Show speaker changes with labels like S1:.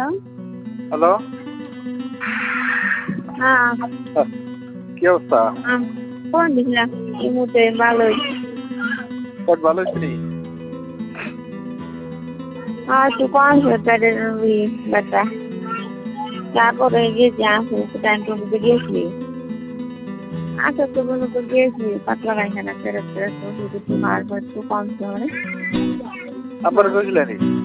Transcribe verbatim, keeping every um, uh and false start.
S1: Hello.
S2: হ্যাঁ।
S1: কি অবস্থা?
S2: ফোন দিছিলাম এই মুহূর্তে ভালোই।
S1: পেট ভালো হয়েছে নি?
S2: হ্যাঁ একটু কম পেটের ওই ব্যথা। তারপরে গেছি আসতে টাইম টুকুতে গেছি। আসতে তো পর্যন্ত গেছি পাতলা পায়খানা ফেরত ফেরত ওষুধ একটু খাওয়ার পর একটু কমছে মানে।
S1: আবার গেছিলেন?